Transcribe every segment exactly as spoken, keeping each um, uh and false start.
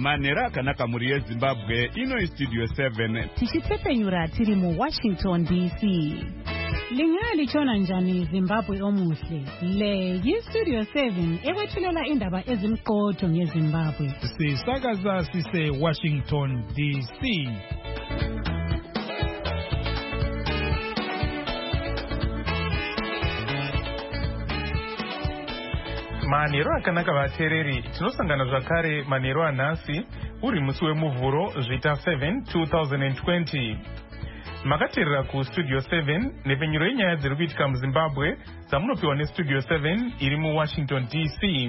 Manera akanaka muri yeZimbabwe ino Studio seven. Tichitsepenyura tiri mu Washington D C. Lingali chona njani Zimbabwe omuhle. Le yi Studio seven ewethulela indaba ezimqotho ngeZimbabwe. Sisakaza sise Washington D C. Manero akanaka vatereri, tinosangana zvakare manero anhasi uri musi wemuvhuro zvita seven two thousand twenty. Makateerera ku Studio seven nepfenyuro yenyaya dziri kuitika muZimbabwe dzamunopiwa neStudio seven iri muWashington D C.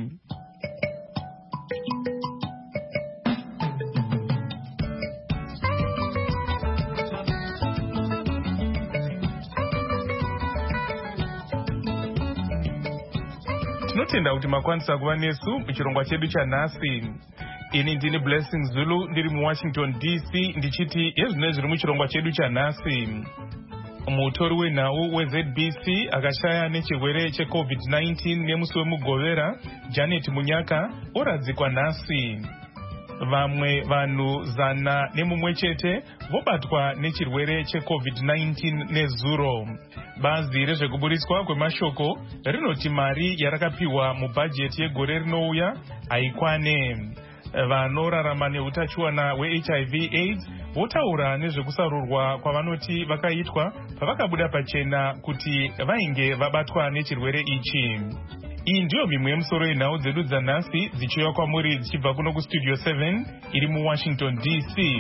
Tinotenda kuti makwanisa kuva nesu muchirongwa chedu chanhasi. Ini ndini Blessing Zulu ndiri muWashington D C ndichiti yezvino zviri muchirongwa chedu chanhasi. Mutori wenhau weZ B C akashaya nechirwere cheCovid nineteen nemusi wemugovera Janet Munyaka oradzikwa nhasi. Vamwe vanhu zana nemumwe chete vobatwa nechirwere cheCovid nineteen nezuro. Bazi rezvekuburiswa kwemashoko rinoti mari yarakapiwa mubhajeti yegore rinouya haikwane. Vanorarama neutachiona weH I V AIDS votaura nezvekusarurwa kwavanoti vakaitwa pavakabuda pachena kuti vainge vabatwa nechirwere ichi. Iyi ndiyo mimwe yemusoro yenhau dzedu dzanhasi dzichiuya kwamuri dzichibva kuno kuStudio seven iri muWashington D C.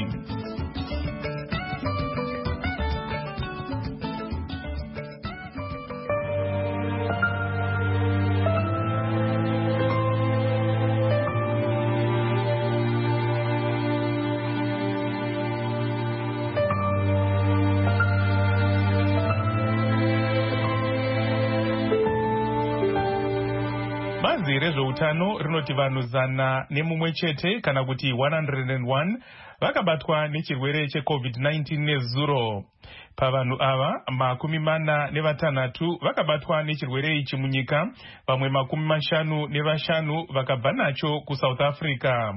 Bazi rezveutano rinoti vanhu zana nemumwe chete kana kuti one hundred one vakabatwa nechirwere cheCovid nineteen nezuro. Pavanhu ava makumi mana nevatanhatu vakabatwa nechirwere ichi munyika, vamwe makumi mashanu nevashanu vakabva nacho kuSouth Africa.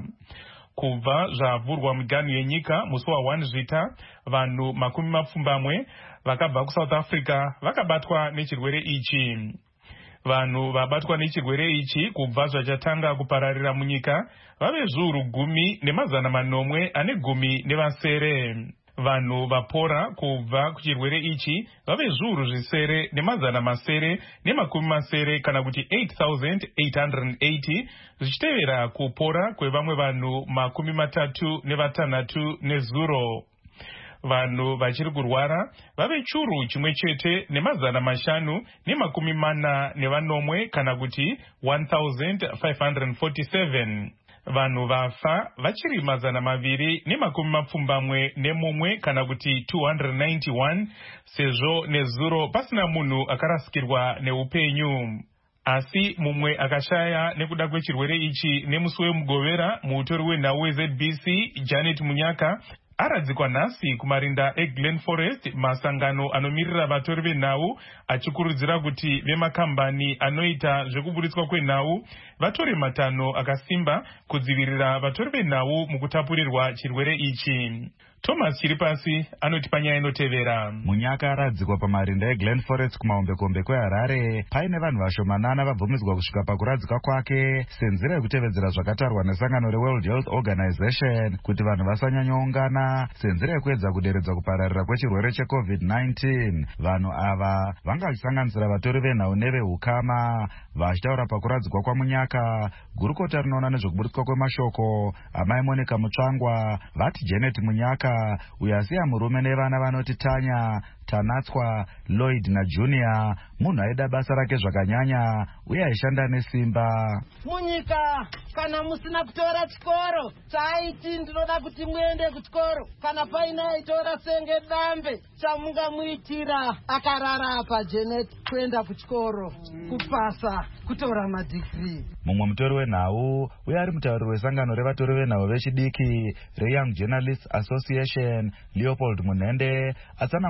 Kubva zvavhurwa miganhu yenyika musi wa1 zvita, vanhu makumi mapfumbamwe vakabva kuSouth Africa vakabatwa nechirwere ichi. Vanhu vabatwa nechirwere ichi kubva zvachatanga kupararira munyika vave zviuru gumi nemazana manomwe ane gumi nevasere. Vanhu vapora kubva kuchirwere ichi vave zviuru zvisere nemazana masere nemakumi masere kana kuti eight thousand eight hundred eighty, zvichitevera kupora kwevamwe vanhu makumi matatu nevatanhatu nezuro. Vanhu vachiri kurwara vave churu chimwe chete nemazana mashanu nemakumi mana nevanomwe kana kuti one thousand five hundred forty-seven. Vanhu vafa vachiri mazana maviri nemakumi mapfumbamwe nemumwe kana kuti two hundred ninety-one, sezvo nezuro pasina munhu akarasikirwa neupenyu. Asi mumwe akashaya nekuda kwechirwere ichi nemusi wemugovera muutori wenhau weZ B C Janet Munyaka aradzikwa nhasi kumarinda eGlen Forest, masangano anomirira vatori venhau achikurudzira kuti vemakambani anoita zvekuburitswa kwenhau vatore matanho akasimba kudzivirira vatori venhau mukutapurirwa chirwere ichi. Thomas Chiripasi anoti panyaya inotevera. Munyaka aradzikwa pamarinda eGlen Forest kumahombekombe kweHarare paine vanhu vashomanana vabvumidzwa kusvika pakuradzikwa kwake senzira yekutevedzera zvakatarwa nesangano reWorld Health Organization kuti vanhu vasanyanyoungana senzira yekuedza kuderedza kupararira kwechirwere cheCovid nineteen. Vanhu ava vanga vachisanganisira vatori venhau nevehukama. Vachitaura pakuradzikwa kwaMunyaka, gurukota rinoona nezvekuburitswa kwemashoko amai Monica Mutsvangwa vati Janet Munyaka uyo asiya murume nevana vanoti Tanya, Tanatswa, Lloyd naJunior munhu aida basa rake zvakanyanya uye aishanda nesimba. Munyika kana musina kutora chikoro chaiti ndinoda kuti muende kuchikoro, kana paina aitora senge dambe chamungamuitira akarara pa Janet kuenda kuchikoro kupasa kutora madigiri. Mumwe mutori wenhau uye ari mutauri wesangano revatori venhau vechidiki reYoung Journalists Association Leopold Munhende atsanangura Munyaka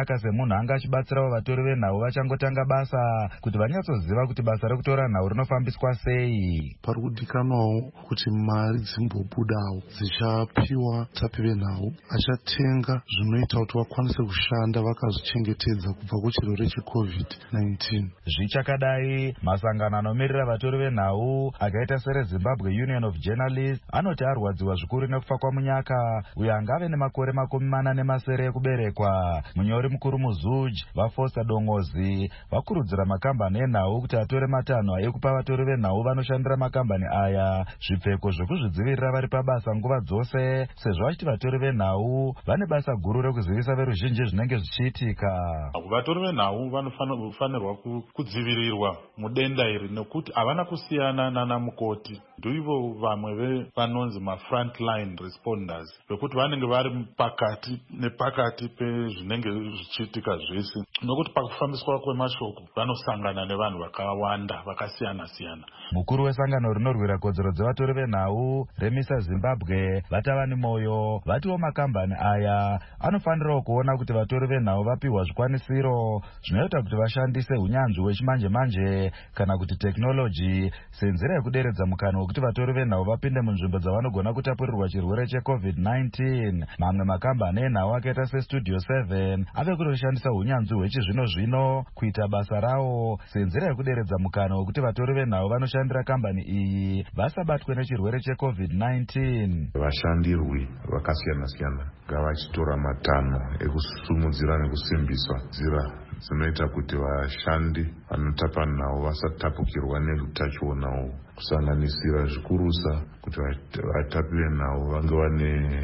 zvakanaka semunhu anga achibatsirawo vatori venhau vachangotanga basa kuti vanyatsoziva kuti basa rekutora nhau rinofambiswa sei. Pari kudikanwawo kuti mari dzimbobudawo dzichapiwa tapi venhau achatenga zvinoita kuti vakwanise kushanda vakazvichengetedza kubva kuchirwere checovid nineteen. Zvichakadai, masangano anomirira vatori venhau akaita sereZimbabwe Union of Journalists anoti arwadziwa zvikuru nekufa kwaMunyaka uyo anga ave nemakore makumi mana nemasere ekuberekwa. Munyori mukuru muZuj vaFoster Dongozi vakurudzira makambani enhau kuti atore matanho ekupa vatori venhau vanoshandira makambani aya zvipfeko zvekuzvidzivirira vari pabasa nguva dzose, sezvo vachiti vatori venhau vane basa guru rekuzivisa veruzhinji zvinenge zvichiitika. Vatori venhau vanofanirwa kudzivirirwa mudenda iri nekuti havana kusiyana nana mukoti. Ndivo vamwe vanonzi ma frontline responders vekuti vanenge vari pakati nepakati pezvinenge zvichiitika zvese, nokuti pakufambiswa kwemashoko vanosangana nevanhu vakawanda vakasiyana siyana. Mukuru wesangano rinorwira kodzero dzevatori venhau Remisa Zimbabwe Vatavani Moyo vatiwo makambani aya anofanirawo kuona kuti vatori venhau vapiwa zvikwanisiro zvinoita kuti vashandise unyanzvi hwechimanje manje kana kuti technology senzira yekuderedza mukana wekuti vatori venhau vapinde munzvimbo dzavanogona kutapurirwa chirwere checovid nineteen. Mamwe makambani enhau akaita seStudio seven ave kutoshandisa unyanzvi hwechizvino zvino kuita basa rawo senzira yekuderedza mukana wekuti vatori venhau vanoshandira kambani iyi vasabatwe nechirwere checovid nineteen. Vashandirwi vakasiyana siyana ngavachitora matanho ekusumudzira nekusimbisa nzira dzinoita kuti vashandi vanotapa nhau vasatapukirwa neutachiona, kusanganisira zvikurusa kuti vatapi venhau vange vane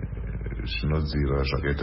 zvinodzira zvakaita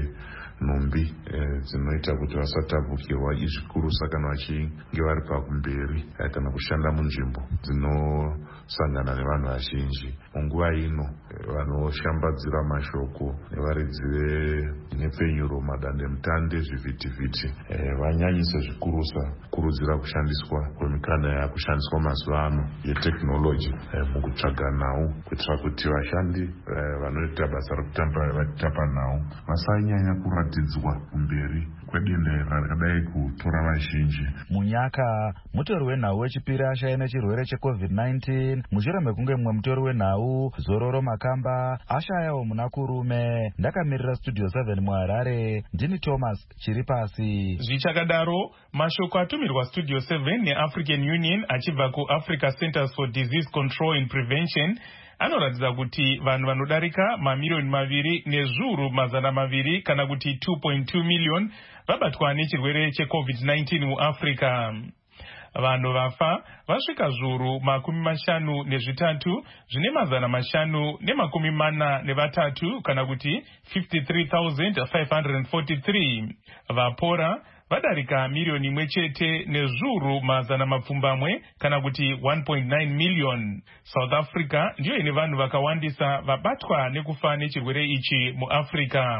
senhumbi dzinoita kuti vasatapukirwa izvikurusa kana vachinge vari pakumberi kana kushanda munzvimbo dzinosangana nevanhu vazhinji. Munguva ino vanoshambadzira mashoko nevaridzi venhepfenyuro, madandemutande, zvivhitivhiti vanyanyisa zvikurusa kurudzira kushandiswa kwemikana yakushandiswa mazuva ano yeteknoloji mukutsvaga nhau kuitira kuti vashandi vanoita basa rekutapa nhau vasanyanya kuratidzwa kumberi kwedenda rakadai kutora vazhinji. Munyaka mutori wenhau wechipiri ashaya nechirwere checovid nineteen mushure mekunge mumwe mutori wenhau Zororo Makamba ashayawo muna kurume. Ndakamirira Studio seven muHarare, ndini Thomas Chiripasi. Zvichakadaro, mashoko atumirwa Studio seven neAfrican Union achibva kuAfrica Centers for Disease Control and Prevention anoratidza kuti vanhu vanodarika mamiliyoni maviri nezviuru mazana maviri kana kuti two point two million vabatwa nechirwere checovid nineteen muAfrica. Vanhu vafa vasvika zviuru makumi mashanu nezvitatu zvine mazana mashanu nemakumi mana nevatatu kana kuti fifty-three thousand five hundred forty-three. Vapora vadarika miliyoni imwe chete nezviuru mazana mapfumbamwe kana kuti one point nine million. South Africa ndiyo ine vanhu vakawandisa vabatwa nekufa nechirwere ichi muAfrica.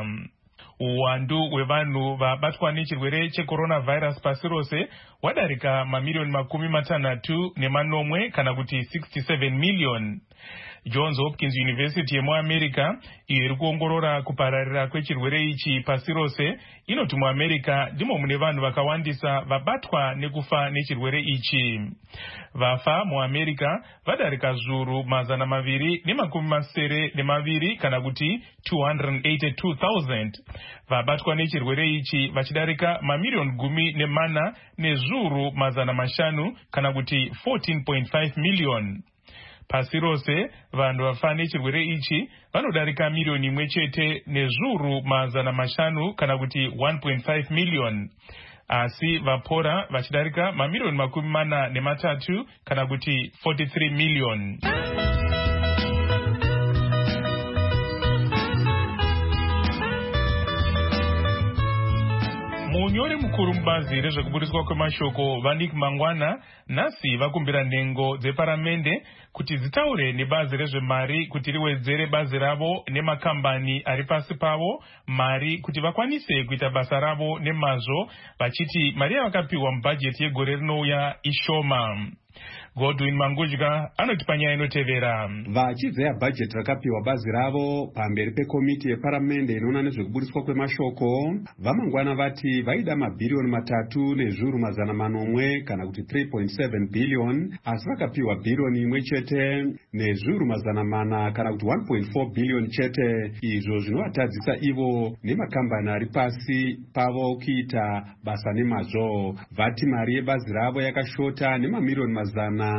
Uwandu hwevanhu vabatwa nechirwere checoronavirus pasi rose wadarika mamiliyoni makumi matanhatu nemanomwe kana kuti sixty-seven million. Johns Hopkins University yemuAmerica iyo iri kuongorora kupararira kwechirwere ichi pasi rose inoti muAmerica ndimo mune vanhu vakawandisa vabatwa nekufa nechirwere ichi. Vafa muAmerica vadarika zviuru mazana maviri nemakumi masere nemaviri kana kuti two hundred eighty-two thousand. Vabatwa nechirwere ichi vachidarika mamiliyoni gumi nemana nezviuru mazana mashanu kana kuti fourteen point five million. Pasi rose vanhu vafa nechirwere ichi vanodarika miliyoni imwe chete nezviuru mazana mashanu kana kuti one point five million. Asi vapora vachidarika mamiliyoni makumi mana nematatu kana kuti forty-three million. Munyori mukuru mubazi rezvekuburiswa kwemashoko Vanik Mangwana nhasi vakumbira nhengo dzeparamende kuti dzitaure nebazi rezvemari kuti riwedzere bazi ravo nemakambani ari pasi pavo mari kuti vakwanise kuita basa ravo nemazvo, vachiti mari yavakapiwa mubhajeti yegore rinouya ishoma. Godwin Mangudya anoti panyaya inotevera. Vachizeya bhajeti rakapiwa bazi ravo pamberi pekomiti yeparamende inoona nezvekubudiswa kwemashoko, vamangwana vati vaida mabhiriyoni matatu nezviuru mazana manomwe kana kuti three point seven billion, asi vakapiwa bhiriyoni imwe chete nezviuru mazana mana kana kuti one point four billion chete. Izvo zvinovatadzisa ivo nemakambani ari pasi pavo kuita basa nemazvo. Vati mari yebazi ravo yakashota nemamiliyoni mazana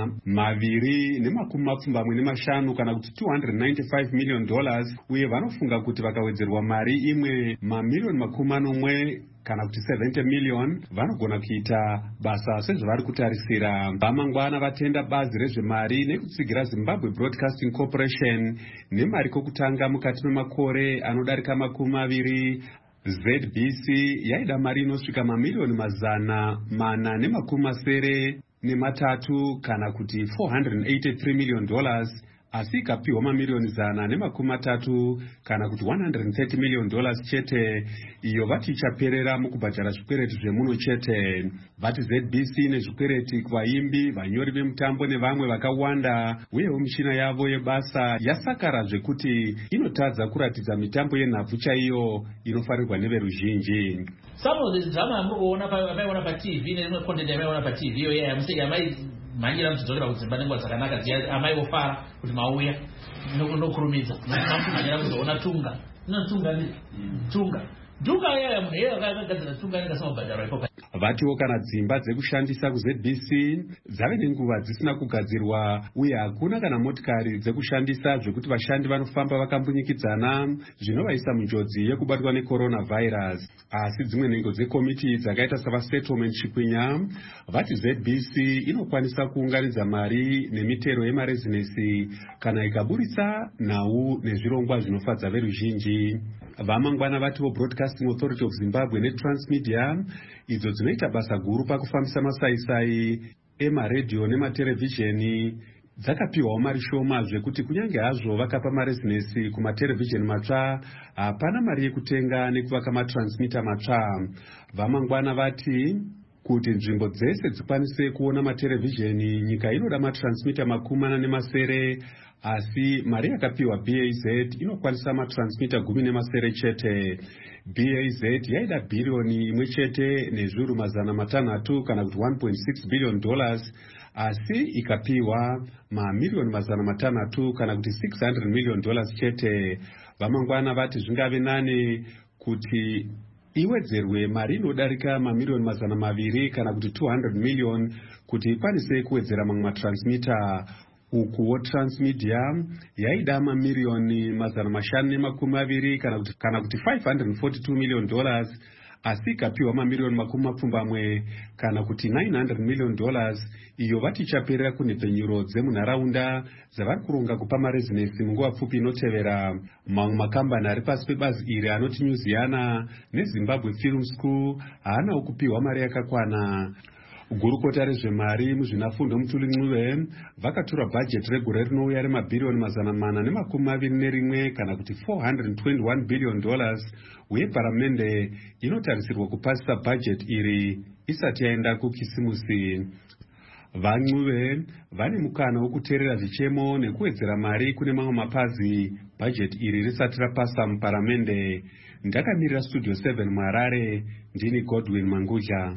maviri nemakumi mapfumbamwe nemashanu kana kuti two hundred ninety-five million dollars, uye vanofunga kuti vakawedzerwa mari imwe mamiliyoni makumi manomwe kana kuti seventy million vanogona kuita basa sezvavari kutarisira. Vamangwana vatenda bazi rezvemari nekutsigira Zimbabwe Broadcasting Corporation nemari kokutanga mukati memakore anodarika makumi maviri. Z B C yaida mari inosvika mamiliyoni mazana mana nemakumi masere nematatu kana kuti four hundred eighty-three million dollars, asi ikapiwa mamiliyoni zana nemakumi matatu kana kuti one hundred thirty million dollars chete, iyo vati ichaperera mukubhadhara zvikwereti zvemuno chete. Vati Z B C nezvikwereti kuvaimbi, vanyori vemutambo nevamwe vakawanda, uyewo michina yavo yebasa yasakara zvekuti inotadza kuratidza mitambo yenhabvu chaiyo inofarirwa neveruzhinji. Some of the drama amaiona pa T V nemwe content amaiona pa T V yo yeah musiki amai manyira mchidzokera kudzimba nenguva dzakanaka dziya amaivofara kuti mauya nokurumidza manyira kuzoona tunga notunga ni tunga tunga yaya munhu yeye akagadzira tunga nengasamabhadharo ipo. Vatiwo kana dzimba dzekushandisa ku Z B C dzave nenguva dzisina kugadzirwa, uye hakuna kana motikari dzekushandisa zvekuti vashandi vanofamba vakambunyikidzana zvinovaisa munjodzi yekubatwa necoronavirus. Asi dzimwe nhengo dzekomiti dzakaita savasettlement Chikwinya vati Z B C inokwanisa kuunganidza mari nemitero yemarezinesi kana ikaburitsa nhau nezvirongwa zvinofadza veruzhinji. Vamangwana vatiwo Broadcasting Authority of Zimbabwe neTransmedia, idzo dzinoita basa guru pakufambisa masaisai emaredhiyo nematerevhizheni, dzakapiwawo mari shoma zvekuti kunyange hazvo vakapa marezinesi kumaterevhizheni matsva, hapana mari yekutenga nekuvaka matransmita matsva. Vamangwana vati kuti nzvimbo dzese dzikwanise kuona materevhizheni, nyika inoda matransmita makumi mana nemasere, asi mari yakapiwa B A Z inokwanisa matransmita gumi nemasere chete. B A Z yaida bhiriyoni imwe chete nezviuru mazana matanhatu kana kuti one point six billion dollars, asi ikapiwa mamiliyoni mazana matanhatu kana kuti six hundred million dollars chete. Vamangwana vati zvingave nane kuti iwedzerwe mari inodarika mamiliyoni mazana maviri kana kuti two hundred million kuti ikwanise kuwedzera mamwe matransmita. Ukuwo Transmedia yaida mamiliyoni mazana mashanu nemakumi maviri kana kuti kana kuti five hundred forty-two million dollars, asi ikapiwa mamiliyoni makumi mapfumbamwe kana kuti nine hundred million dollars, iyo vati ichaperera kunhepfenyuro dzemunharaunda dzavari kuronga kupa marezinesi munguva pfupi inotevera. Mamwe makambani ari pasi pebazi iri anoti Nyuziana neZimbabwe Film School haanawo kupiwa mari yakakwana. Gurukota rezvemari muzvinafundo Mutuli Ncube vakatura bhajeti regore rinouya remabhiriyoni mazana mana nemakumi maviri nerimwe kana kuti four hundred twenty-one billion dollars, uye paramende inotarisirwa kupasisa bhajeti iri isati yaenda kukisimusi. VaNcube vane mukana wokuteerera zvichemo nekuwedzera mari kune mamwe mapazi bhajeti iri risati rapasa muparamende. Ndakamirira Studio seven muHarare, ndini Godwin Mangudya.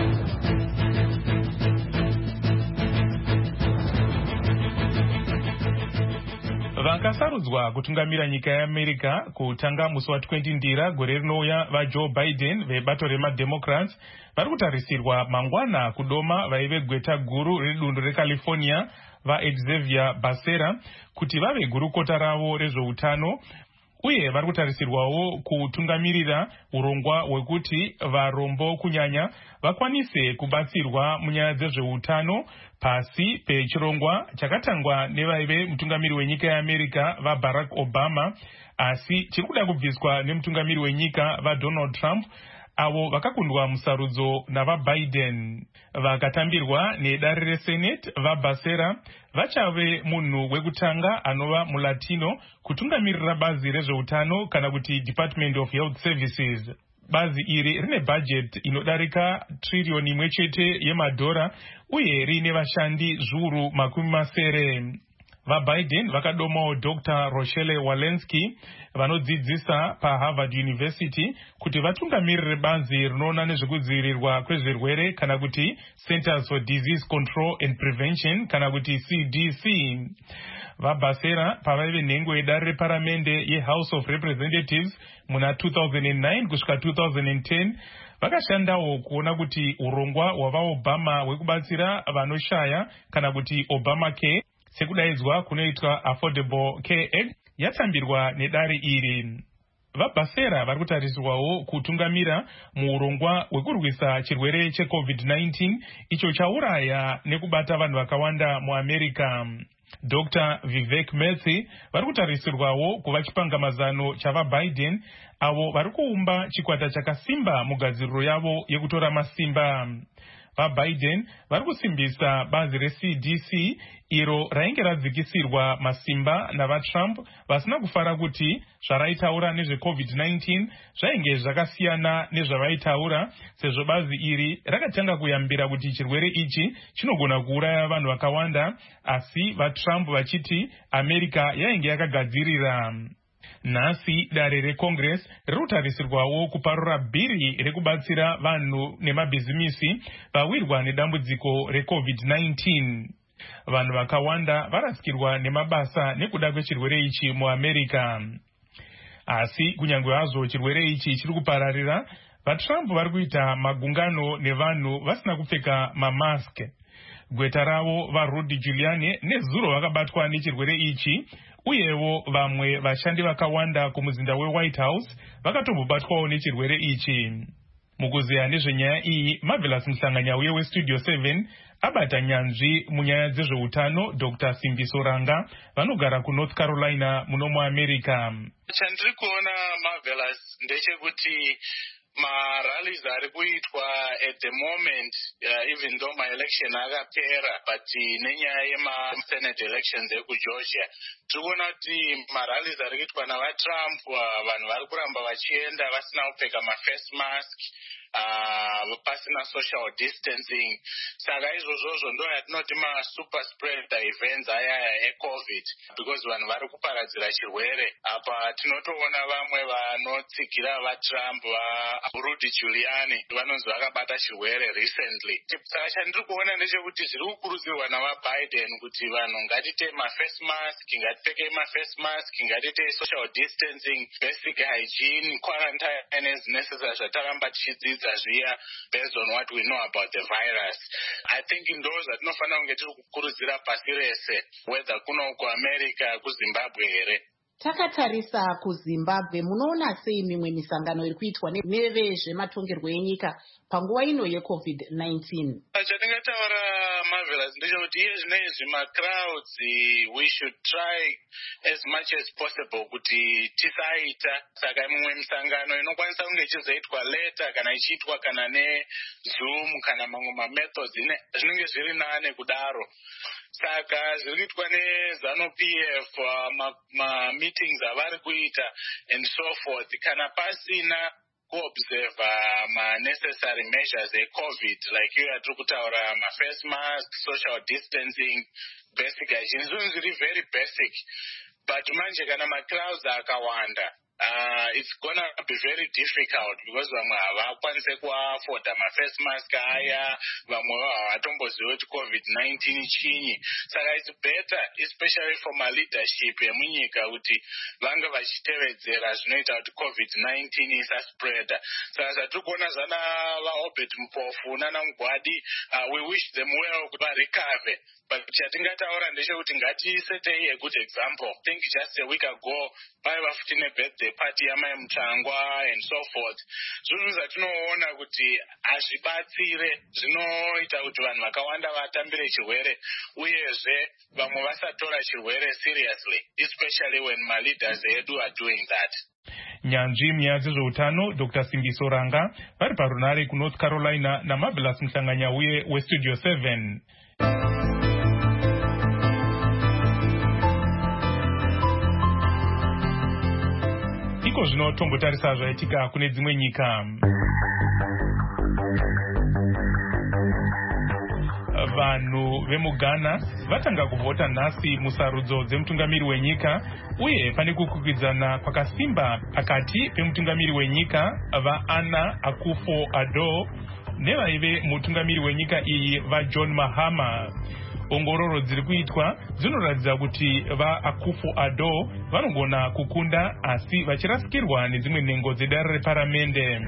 Vakasarudzwa kutungamira nyika yeAmerica kutanga musi wa twenty ndira gore rinouya vaJoe Biden vebato remademocrats vari kutarisirwa mangwana kudoma vaive gweta guru redundu reCalifornia vaXavier Becerra kuti vave gurukota ravo rezveutano, uye vari kutarisirwawo kutungamirira urongwa hwekuti varombo kunyanya vakwanise kubatsirwa munyaya dzezveutano pasi pechirongwa chakatangwa nevaive mutungamiri wenyika yeAmerica vaBarack Obama, asi chiri kuda kubviswa nemutungamiri wenyika vaDonald Trump, avo vakakundwa musarudzo navaBiden. Vakatambirwa nedare reSenate vaBecerra vachave munhu wekutanga anova mulatino kutungamirira bazi rezveutano kana kuti Department of Health Services. bazi iri rine budget inodarika trillion imwe chete yemadhora uye rine vashandi zviuru makumi masere. VaBiden vakadomawo Doctor Rochelle Walensky vanodzidzisa paHarvard University kuti vatungamirire bazi rinoona nezvekudzivirirwa kwezvirwere kana kuti Centers for Disease Control and Prevention kana kuti C D C. VaBasera pavaive nhengo yedare reparamende yeHouse of Representatives muna two thousand nine kusvika two thousand ten vakashandawo kuona kuti urongwa hwavaobama hwekubatsira vanoshaya kana kuti Obamacare sekudaidzwa kunoitwa Affordable Care Act yatambirwa nedare iri. VaBasera vari kutarisirwawo kutungamira muurongwa hwekurwisa chirwere cheCovid nineteen icho chauraya nekubata vanhu vakawanda muAmerica. Doctor Vivek Murthy vari kutarisirwawo kuva chipangamazano chavaBiden avo vari kuumba chikwata chakasimba mugadziriro yavo yekutora masimba. VaBiden vari kusimbisa bazi reC D C iro rainge radzikisirwa masimba navaTrump vasina kufara kuti zvaraitaura nezveCovid nineteen zvainge zvakasiyana nezvavaitaura, sezvo bazi iri rakatanga kuyambira kuti chirwere ichi chinogona kuuraya vanhu vakawanda, asi vaTrump vachiti America yainge yakagadzirira. Nhasi dare reCongress riri kutarisirwawo kuparura bhiri rekubatsira vanhu nemabhizimisi vawirwa nedambudziko reCovid nineteen. Vanhu vakawanda varasikirwa nemabasa nekuda kwechirwere ichi muAmerica. Asi kunyange hazvo chirwere ichi chiri kupararira, vaTrump vari kuita magungano nevanhu vasina kupfeka mamask. Gweta ravo vaRudy Giuliani nezuro vakabatwa nechirwere ichi, uyewo vamwe vashandi vakawanda kumuzinda weWhite House vakatombobatwawo nechirwere ichi. Mukuzeya nezvenyaya iyi, Marvelous Mhlanganyauye weStudio seven abata nyanzvi munyaya dzezveutano Doctor Simbiso Ranga vanogara kuNorth Carolina muno muAmerica. Chandiri kuona Marvelous ndechekuti marallies ari kuitwa at the moment, uh, even though my election akapera, but nenyaya yemasenate elections ekuGeorgia tiri kuona kuti marallies ari kuitwa navaTrump, uh, vanhu vari kuramba vachienda vasina kupfeka maface mask, uh, pasina social distancing. Saka izvozvozvo ndo yatinoti masuper spreader events aya eCovid, because vanhu vari kuparadzira chirwere. Apa tinotoona vamwe vanotsigira vaTrump, vaRudy Giuliani vanonzi vakabata chirwere recently. Saka chandiri kuona ndechekuti zviri kukurudzirwa navaBiden kuti vanhu ngatite maface mask, ngatipfeke maface mask, ngatite social distancing, basic hygiene, quarantine as necessary zvataramba tichidzidza zviya based on what we know about the virus. I think ndo zvatinofanira kunge tiri kukurudzira pasi rese, whether kuno kuAmerica, kuZimbabwe here. Takatarisa kuZimbabwe, munoona sei mimwe misangano iri kuitwa nevezvematongerwo enyika panguva ino yeCovid nineteen? Chatingataura Marvelous ndechekuti iye zvinezvi macrowds we should try as much as possible kuti tisaita. Saka mimwe misangano inokwanisa kunge ichizoitwa later kana ichiitwa kana neZoom kana mamwe mamethods zvinenge zviri nane kudaro. Saka zviri kuitwa neZANU-P F, ma, ma meetings avari kuita and so forth, kana pasina kuobserva ma-necessary measures eCovid, like iyo yatiri kutaura ma-face mask, social distancing, basic hygiene, zvinhu zviri very basic. But manje kana macrowds akawanda, Uh, it's gonna be very difficult because vamwe havakwanise kuafoda maface mask aya, vamwe havatomboziva kuti COVID nineteen chinyi. Saka it's better, especially for my leadership yemunyika, kuti vange vachitevedzera zvinoita kuti COVID nineteen isaspreada. Saka zvatiri kuona zvana vaObed Mpofu nana Mugwadi, uh, we wish them well kuti varecover. But chatingataura ndechekuti ngatisetei a good example. I think just a week ago paiva futi nebirthday party yamai Mutsvangwa and so forth. Zvinhu zvatinoona kuti hazvibatsire, zvinoita kuti vanhu vakawanda vatambire chirwere, uyezve vamwe vasatora chirwere seriously, especially when my leaders edu are doing that. Nyanzvi munyaya dzezveutano Doctor Simbiso Ranga vari parunare kuNorth Carolina naMarvelous Mhlanganyauye weStudio seven. iko zvino tombotarisa zvaitika kune dzimwe nyika. Vanhu vemuGhana vatanga kuvhota nhasi musarudzo dzemutungamiri wenyika, uye pane kukwikwidzana kwakasimba pakati pemutungamiri wenyika vaAnna Akufo-Addo nevaive mutungamiri wenyika iyi vaJohn Mahama. Ongororo dziri kuitwa dzinoratidza kuti vaAkufo-Addo vanogona kukunda, asi vachirasikirwa nedzimwe nhengo dzedare reparamende.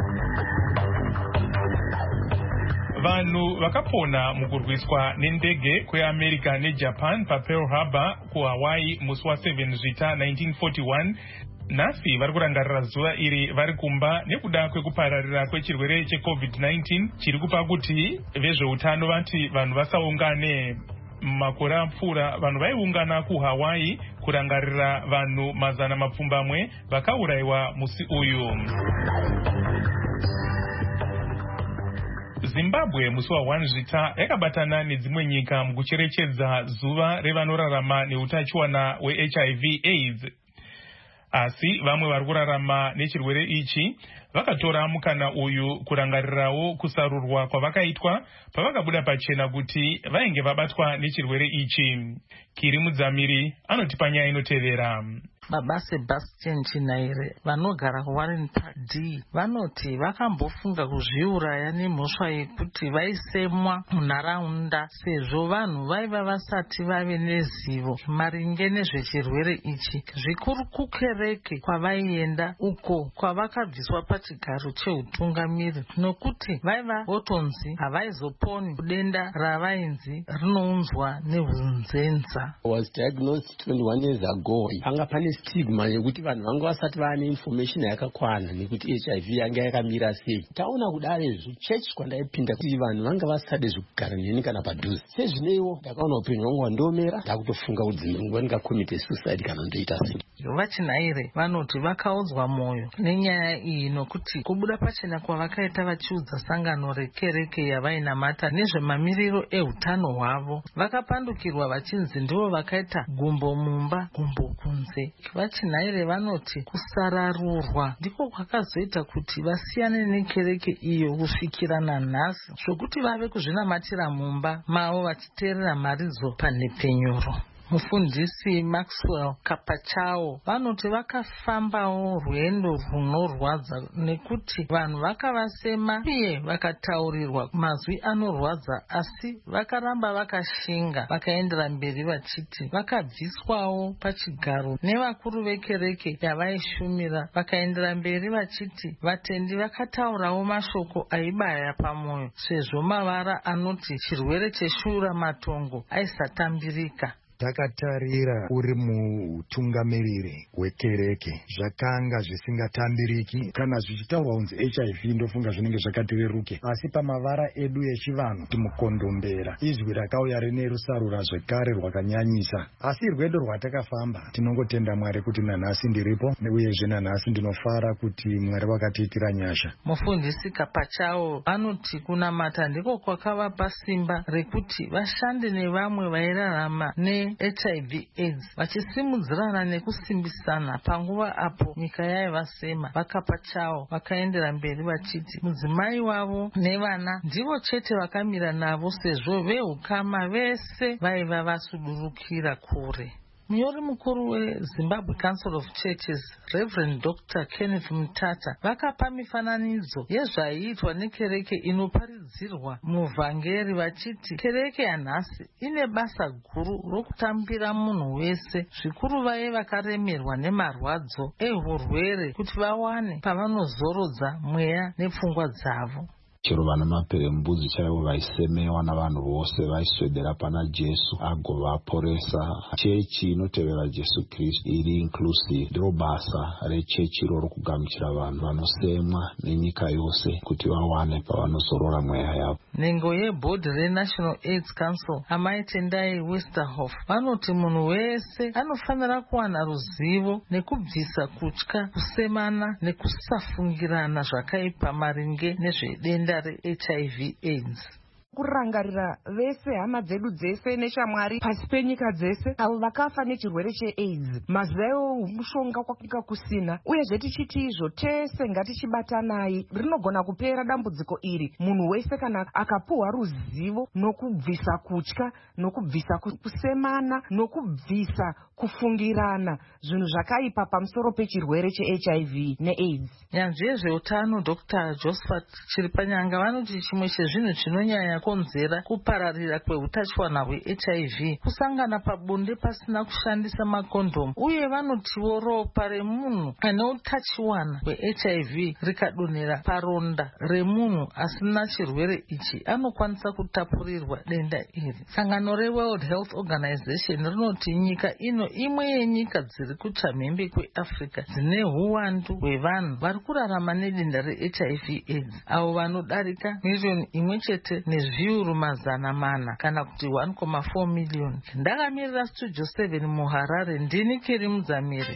Vanhu vakapona mukurwiswa nendege kweAmerica neJapan paPearl Harbor kuHawaii musi wa7 Zvita nineteen forty-one nhasi vari kurangarira zuva iri vari kumba nekuda kwekupararira kwechirwere checovid nineteen chiri kupa kuti vezveutano vati vanhu vasaungane. Makore apfuura vanhu vaiungana kuHawaii kurangarira vanhu mazana mapfumbamwe vakaurayiwa musi uyu. Zimbabwe musi wa one Zvita yakabatana nedzimwe nyika mukucherechedza zuva revanorarama neutachiwana weH I V AIDS. Asi vamwe vari kurarama nechirwere ichi vakatora mukana uyu kurangarirawo kusarurwa kwavakaitwa pavakabuda pachena kuti vainge vabatwa nechirwere ichi. Kiri Mudzamiri anotipa nyaya inotevera. Baba Sebastian Chinaire vanogara kuWarren Park D vanoti vakambofunga kuzviuraya nemhosva yekuti vaisemwa munharaunda sezvo vanhu vaiva vasati vave nezivo maringe nezvechirwere ichi, zvikuru kukereke kwavaienda uko kwavakabviswa pachigaro cheutungamiri nokuti vaiva votonzi havaizoponi kudenda ravainzi rinounzwa nehunzenza. Was diagnosed twenty-one years ago. Panga pane stigma yekuti vanhu vanga vasati vane information yakakwana nekuti H I V yanga yakamira sei. Taona kudare izvo church kwandaipinda kuti vanhu vanga vasade zvekugara neni kana padhuze. Sezvineiwo ndakaona upenyu hwangu hwandomera ndakutofunga kuti ndingakomite suicide kana ndoita sei. VaChinaire vanoti vakaudzwa mwoyo nenyaya iyi nokuti kubuda pachena kwavakaita vachiudza sangano rekereke yavainamata nezvemamiriro ehutano hwavo vakapandukirwa vachinzi ndivo vakaita gumbo mumba gumbo kunze. VaChinaire vanoti kusararurwa ndiko kwakazoita kuti vasiyane nekereke iyo kusvikira nanhasi, zvokuti vave kuzvinamatira mumba mavo vachiteerera maridzo panhepenyuro. Mufundisi Maxwell Kapachao vanoti vakafambawo rwendo runorwadza nekuti vanhu vakavasema uye vakataurirwa mazwi anorwadza, asi vakaramba vakashinga vakaendera mberi vachiti vakabviswawo pachigaro nevakuru vekereke yavaishumira vakaendera mberi vachiti vatendi vakataurawo mashoko aibaya pamwoyo sezvo mavara anoti chirwere cheshura matongo aisatambirika. Takatarira uri mutungamiriri wekereke zvakanga zvisingatambiriki kana zvichitaurwa kunzi H I V ndofunga zvinenge zvakatireruke, asi pamavara edu echivanhu timukondombera izwi rakauya rine rusarura zvekare rwakanyanyisa. Asi rwedo rwatakafamba tinongotenda Mwari kuti nanhasi ndiripo uyezve nanhasi ndinofara kuti Mwari wakatiitira nyasha. Mufundisi Kapachao vanoti kunamata ndiko kwakavapa simba rekuti vashande nevamwe vairarama ne H I V AIDS vachisimudzirana nekusimbisana panguva apo nyika yaivasema. Vakapachao vakaendera mberi vachiti mudzimai wavo nevana ndivo chete vakamira navo sezvo vehukama vese vaiva vasudurukira kure. Munyori mukuru weZimbabwe Council of Churches Reverend Doctor Kenneth Mutata vakapa mifananidzo yezvaiitwa nekereke inoparidzirwa muvhangeri vachiti kereke yanhasi ine basa guru rokutambira munhu wese, zvikuru vaye vakaremerwa nemarwadzo ehurwere kuti vawane pavanozorodza mweya nepfungwa dzavo. Chero vana maperembudzi chaivo vaisemewa navanhu vose vaiswedera pana Jesu agovaporesa. Chechi inotevera Jesu Kristu iri inclusive ndiro basa rechechi iroro kugamuchira vanhu vanosemwa nenyika yose kuti vawane pavanozorora mweya yavo. Nhengo yebhodhi reNational AIDS Council Amai Tendai Westerhoff vanoti munhu wese anofanira kuwana ruzivo nekubvisa kutya, kusemana nekusafungirana zvakaipa maringe nezvedenda H I V AIDS. kurangarira vese hama dzedu dzese neshamwari pasi penyika dzese avo vakafa nechirwere cheAIDS. Mazuva iwo mushonga kwakanga kusina, uyezve tichiti izvo tese ngatichibatanai rinogona kupera dambudziko iri. Munhu wese kana akapuhwa ruzivo nokubvisa kutya, nokubvisa kusemana, nokubvisa kufungirana zvinhu zvakaipa pamusoro pechirwere cheH I V neAIDS. Nyanzvi yezveutano Doctor Josephat Chiripanyanga vanoti chimwe chezvinhu chinonyanya konzera kupararira kweutachiwana hweH I V kusangana pabonde pasina kushandisa makondomu, uye vanotiwo ropa remunhu ane utachiwana hweH I V rikadonhera paronda remunhu asina chirwere ichi anokwanisa kutapurirwa denda iri. Sangano reWorld Health Organization rinoti nyika ino imwe yenyika dziri kuchamhembe kweAfrica dzine huwandu hwevanhu vari kurarama nedenda reH I V AIDS, avo vanodarika miriyoni imwe chete nezviuru mazana mana kana kuti one point four million. Ndakamirira Studio seven muHarare, ndini Kiri Mudzamiri.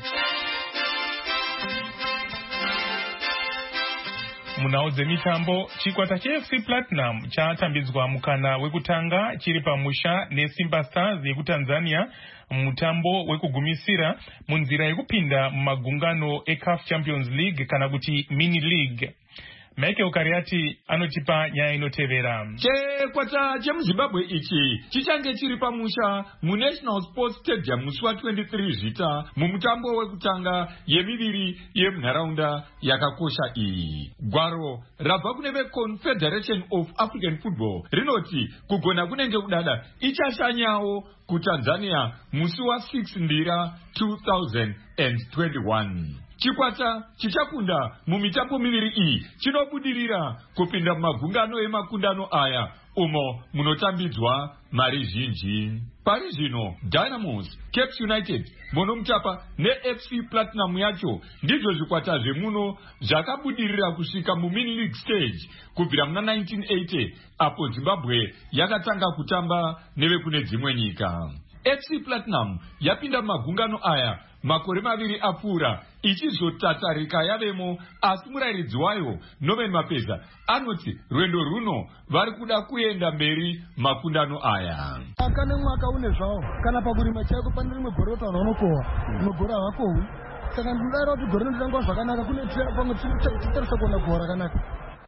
Munhau dzemitambo, chikwata cheF C Platinum chatambidzwa mukana wekutanga chiri pamusha neSimba Stars yekuTanzania mutambo wekugumisira munzira yekupinda mumagungano eCAF Champions League kana kuti Mini League. Michael Kariati anotipa nyaya inotevera. Chikwata chemuZimbabwe ichi chichange chiri pamusha muNational Sports Stadium musi wa twenty-three zvita mumutambo wekutanga yemiviri yemunharaunda yakakosha iyi. Gwaro rabva kune veConfederation of African Football rinoti kugona kunenge kudada ichashanyawo kuTanzania musi wa six ndira two thousand twenty-one. Chikwata chichakunda mumitambo miviri iyi chinobudirira kupinda mumagungano emakundano aya umo munotambidzwa mari zhinji. Pari zvino Dynamos, Cape United, Monomtapa neF C Platinum yacho ndizvo zvikwata zvemuno zvakabudirira kusvika muMini League stage kubvira muna nineteen eighty apo Zimbabwe yakatanga kutamba nevekune dzimwe nyika. F C Platinum yapinda mumagungano aya makore maviri apfuura ichizotatarika yavemo, asi murairidzi wayo Norman Mapeza anoti rwendo runo vari kuda kuenda mberi makundano aya. Kana mwaka une zvawo kana pakurima chako pane rimwe gore rota unokowa unogora hakowi saka ndinodaro kuti gore ndinangwa zvakanaka kune tira pamwe titarisa kuona gore rakanaka.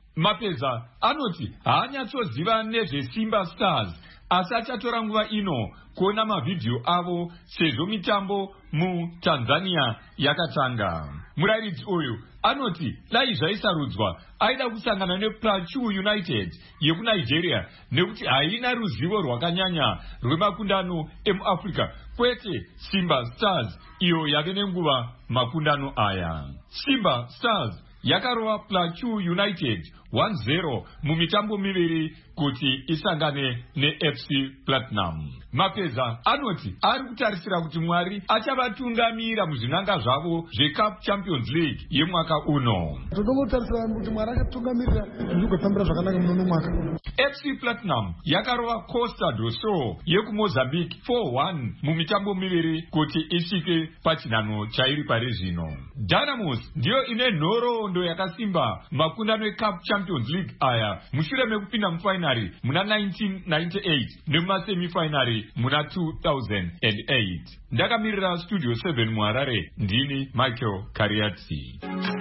Mapeza anoti haanyatsoziva nezveSimba Stars asi achatora nguva ino kuona mavhidhiyo avo sezvo mitambo muTanzania yakatanga. Murairidzi uyu anoti dai zvaisarudzwa aida kusangana nePlateau United yekuNigeria nekuti haina ruzivo rwakanyanya rwemakundano emuAfrica, kwete Simba Stars iyo yave nenguva makundano aya. Simba Stars yakarova Plateau United one zero mumitambo miviri kuti isangane neF C Platinum. Mapeza anoti ari kutarisira kuti Mwari achavatungamira muzvinanga zvavo zveCAF Champions League yemwaka uno. Tonotarisira kuti Mwari akatungamirira zvigotambira zvakanaka muno mwaka. F C Platinum yakarova Costa do Sol yekuMozambique four one mumitambo miviri kuti isvike pachinhano chairi pari zvino. Dynamos ndiyo ine nhoroondo yakasimba makundano eCAF Champions League aya mushure mekupinda mufinary muna nineteen ninety-eight nemumasemifinary muna two thousand eight. Ndakamirira Studio seven muHarare, ndini Michael Kariati.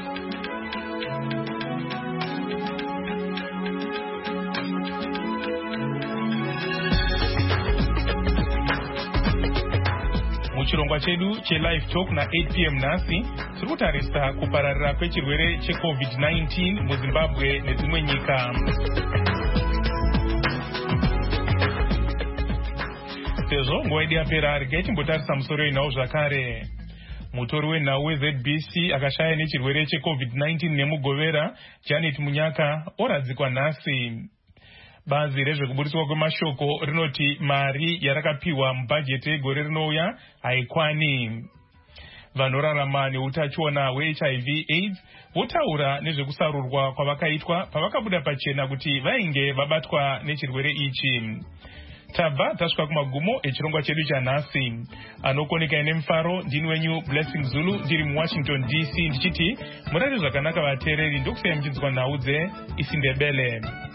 Muchirongwa chedu cheLive Talk na eight p m nasi tiri kutarisa kupararira kwechirwere cheCovid nineteen muZimbabwe nedzimwe nyika. Sezvo nguva yedu yapera regai timbotarisa musoro inawo zvakare. Mutori wenhau weZ B C akashaya nechirwere cheCovid nineteen nemugovera Janet Munyaka oradzikwa nhasi. Bazi rezvekuburiswa kwemashoko rinoti mari yarakapiwa mubhajeti egore rinouya haikwani. Vanorarama neutachiona hweH I V AIDS votaura nezvekusarurwa kwavakaitwa pavakabuda pachena kuti vainge vabatwa nechirwere ichi. Tabva tasvika kumagumo echirongwa chedu chanhasi. Anokoneka ine mufaro ndini wenyu Blessing Zulu ndiri muWashington D C ndichiti murari zvakanaka vateereri ndokusiyai muchinzwa nhau dzeIsindebele.